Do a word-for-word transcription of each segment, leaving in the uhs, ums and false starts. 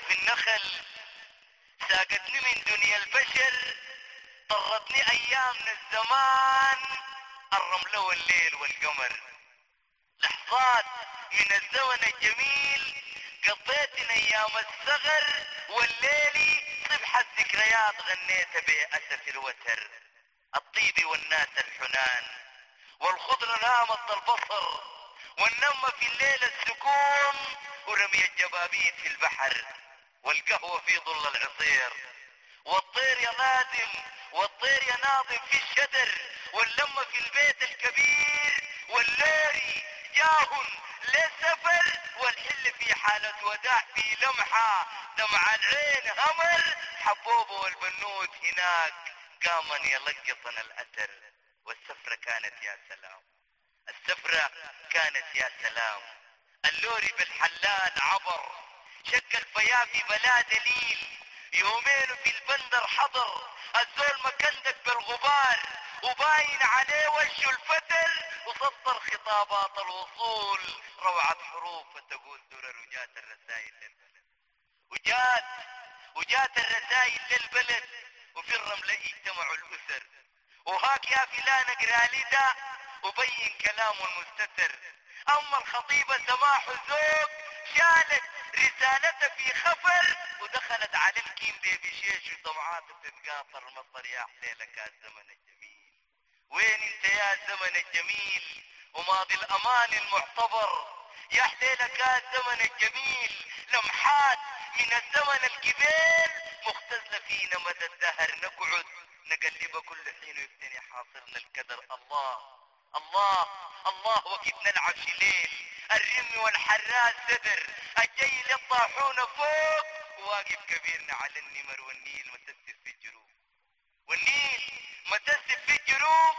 في النخل، ساقتني من دنيا البشر، طرتني ايام من الزمان، الرملة والليل والقمر. لحظات من الزمن الجميل قضيت ايام الصغر، والليلي صبح الذكريات غنيت بأسف الوتر. الطيب والناس الحنان والخضرة نامت البصر، والنم في الليل السكون، ورمي الجبابيت في البحر، والقهوة في ظل العصير، والطير يا نادم والطير يا ناظم في الشدر، واللمة في البيت الكبير، والليري جاهن للسفر، والحل في حالة وداع في لمحة، دمع العين همر، حبوبه والبنوت هناك قاما يلقطن الأثر. والسفرة كانت يا سلام، السفرة كانت يا سلام، اللوري بالحلال عبر، شق الفيافي بلا دليل، يومين في البندر حضر، الزول مكندك بالغبار، وباين عليه وشه الفتر، وسطر خطابات الوصول، روعة حروف فتقول درر، وجات الرسائل للبلد، وجات وجات الرسائل للبلد، وفي الرملة اجتمعوا الأسر، وهاك يا فلان اقرا لي ده وبين كلامه المستتر. اما الخطيبة سماح وذوق شالت رسالتها في خفر، ودخلت على الكيم دي بشيش وطمعاته بتتقاطر، مصر يا حليلك يا الزمن الجميل، وين انت يا الزمن الجميل وماضي الامان المعتبر؟ يا حليلك يا الزمن الجميل، لمحات من الزمن الجبال مختزلة فينا مدى الدهر، نقعد نقلب كل حين ويفتني حاصرنا الكدر. الله الله الله وقت نلعب شليل، الرمي والحراس صدر، الجيل الطاحون فوق، وواقف كبيرنا على النمر، والنيل متسف في الجروب، والنيل متسف في الجروب،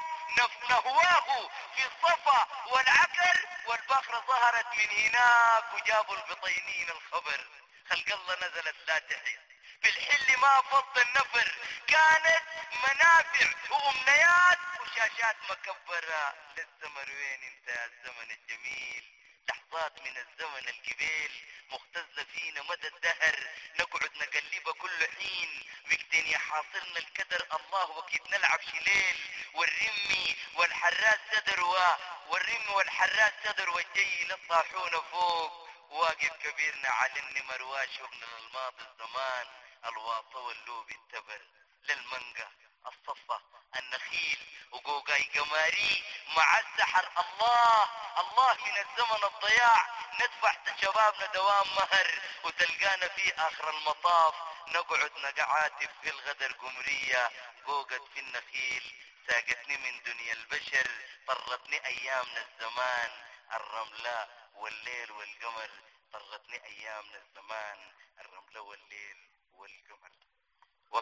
نهواه في الصفا والعكر، والباخرة ظهرت من هناك، وجابوا البطينين الخبر، خلق الله نزلت لا تحيط في الحل ما فض النفر، كانت منافع وامنيات وشاشات مكبرة للزمر. وين انت يا الزمن الجميل؟ لحظات من الزمن الجبيل مختزة فينا مدى الدهر، نقعد نقلبها كل حين، وقتين يحاصرنا الكدر. الله وقت نلعب شليل، والرمي والحراس صدر و... والرمي والحراس صدر، والجي للطاحون فوق، واقف كبيرنا على النمر، واشوفنا للماضي الزمان، الواطة واللوب التبر، للمنقى الصفة النخيل وقوقاي قماري مع السحر. الله الله من الزمن الضياع ندفع شبابنا دوام مهر، وتلقانا في آخر المطاف نقعد نقعاتف في الغدر قمرية، قوقت في النخيل ساقتني من دنيا البشر، طرتني أيامنا الزمان، الرملة والليل والقمر، طرتني أيامنا الزمان، الرملة والليل والقمر.